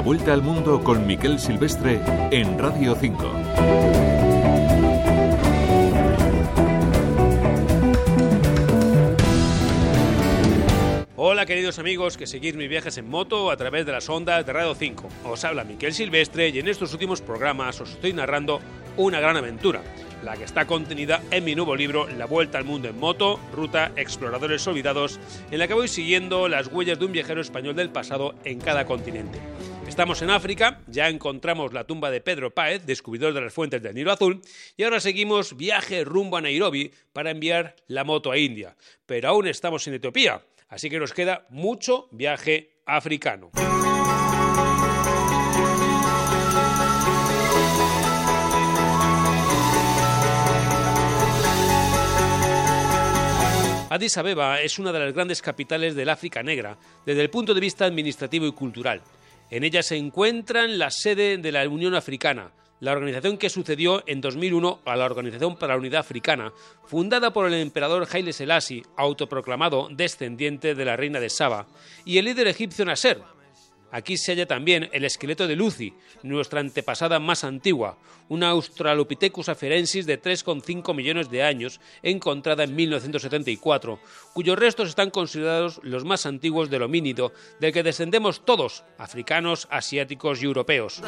vuelta al mundo con Miquel Silvestre en Radio 5. Hola queridos amigos que seguís mis viajes en moto a través de las ondas de Radio 5. Os habla Miquel Silvestre y en estos últimos programas os estoy narrando una gran aventura, la que está contenida en mi nuevo libro La Vuelta al Mundo en Moto, Ruta Exploradores Olvidados, en la que voy siguiendo las huellas de un viajero español del pasado en cada continente. Estamos en África, ya encontramos la tumba de Pedro Páez, descubridor de las fuentes del Nilo Azul, y ahora seguimos viaje rumbo a Nairobi para enviar la moto a India. Pero aún estamos en Etiopía, así que nos queda mucho viaje africano. Addis Abeba es una de las grandes capitales del África Negra desde el punto de vista administrativo y cultural. En ella se encuentran la sede de la Unión Africana, la organización que sucedió en 2001 a la Organización para la Unidad Africana, fundada por el emperador Haile Selassie, autoproclamado descendiente de la reina de Saba, y el líder egipcio Nasser. Aquí se halla también el esqueleto de Lucy, nuestra antepasada más antigua, una Australopithecus afarensis de 3,5 millones de años, encontrada en 1974, cuyos restos están considerados los más antiguos del homínido, del que descendemos todos, africanos, asiáticos y europeos.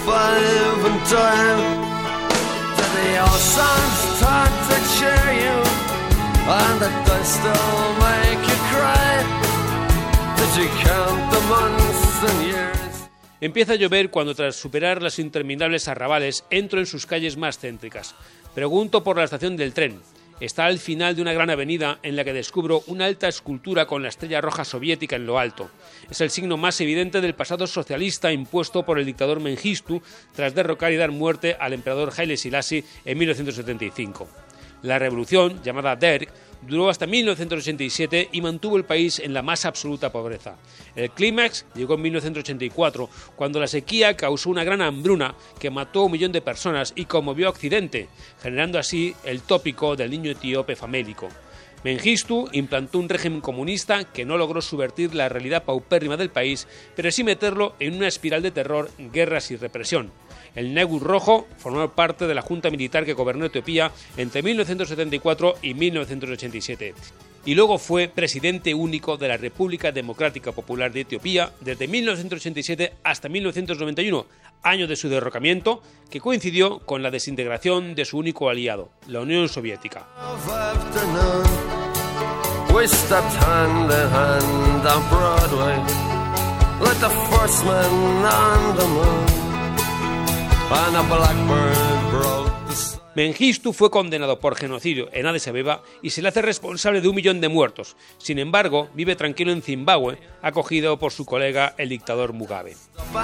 Empieza a llover cuando, tras superar las interminables arrabales, entro en sus calles más céntricas. Pregunto por la estación del tren. Está al final de una gran avenida en la que descubro una alta escultura con la estrella roja soviética en lo alto. Es el signo más evidente del pasado socialista impuesto por el dictador Mengistu tras derrocar y dar muerte al emperador Haile Selassie en 1975. La revolución, llamada Derg, duró hasta 1987 y mantuvo el país en la más absoluta pobreza. El clímax llegó en 1984, cuando la sequía causó una gran hambruna que mató a 1 millón de personas y conmovió a Occidente, generando así el tópico del niño etíope famélico. Mengistu implantó un régimen comunista que no logró subvertir la realidad paupérrima del país, pero sí meterlo en una espiral de terror, guerras y represión. El Negus Rojo formó parte de la junta militar que gobernó Etiopía entre 1974 y 1987. Y luego fue presidente único de la República Democrática Popular de Etiopía desde 1987 hasta 1991, año de su derrocamiento, que coincidió con la desintegración de su único aliado, la Unión Soviética. Mengistu fue condenado por genocidio en Addis Abeba y se le hace responsable de 1 millón de muertos. Sin embargo, vive tranquilo en Zimbabue, acogido por su colega el dictador Mugabe.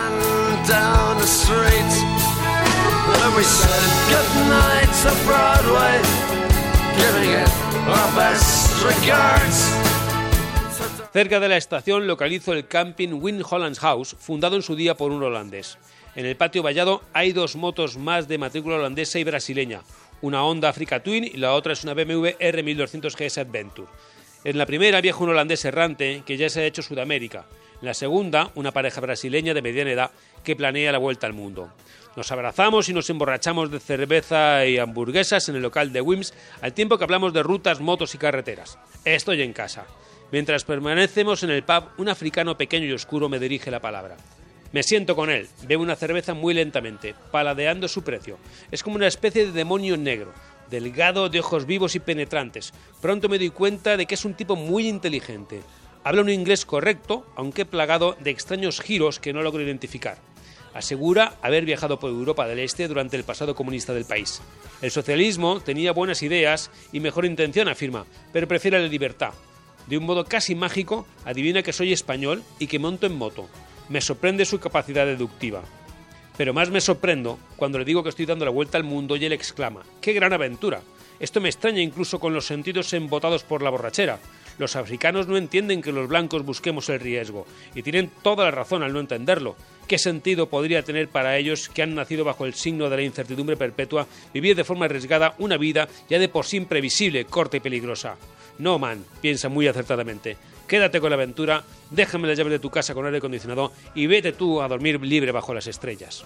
Cerca de la estación localizo el camping Wind Holland House, fundado en su día por un holandés. En el patio vallado hay 2 motos más de matrícula holandesa y brasileña, una Honda Africa Twin y la otra es una BMW R1200 GS Adventure. En la primera viaja un holandés errante que ya se ha hecho Sudamérica. En la segunda, una pareja brasileña de mediana edad que planea la vuelta al mundo. Nos abrazamos y nos emborrachamos de cerveza y hamburguesas en el local de Wims, al tiempo que hablamos de rutas, motos y carreteras. Estoy en casa. Mientras permanecemos en el pub, un africano pequeño y oscuro me dirige la palabra. Me siento con él, bebo una cerveza muy lentamente, paladeando su precio. Es como una especie de demonio negro, delgado, de ojos vivos y penetrantes. Pronto me doy cuenta de que es un tipo muy inteligente. Habla un inglés correcto, aunque plagado de extraños giros que no logro identificar. Asegura haber viajado por Europa del Este durante el pasado comunista del país. El socialismo tenía buenas ideas y mejor intención, afirma, pero prefiere la libertad. De un modo casi mágico, adivina que soy español y que monto en moto. Me sorprende su capacidad deductiva. Pero más me sorprendo cuando le digo que estoy dando la vuelta al mundo y él exclama: ¡qué gran aventura! Esto me extraña incluso con los sentidos embotados por la borrachera. Los africanos no entienden que los blancos busquemos el riesgo, y tienen toda la razón al no entenderlo. ¿Qué sentido podría tener para ellos, que han nacido bajo el signo de la incertidumbre perpetua, vivir de forma arriesgada una vida ya de por sí imprevisible, corta y peligrosa? No, man, piensa muy acertadamente. quédate con la aventura, déjame las llaves de tu casa con aire acondicionado y vete tú a dormir libre bajo las estrellas.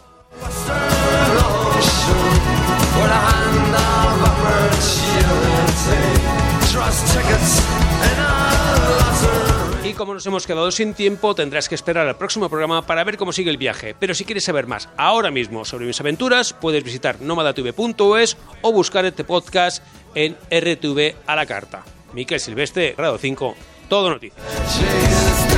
Y como nos hemos quedado sin tiempo, tendrás que esperar al próximo programa para ver cómo sigue el viaje. Pero si quieres saber más ahora mismo sobre mis aventuras, puedes visitar nomadatv.es o buscar este podcast en RTV a la carta. Miquel Silvestre, Radio 5, Todo Noticias.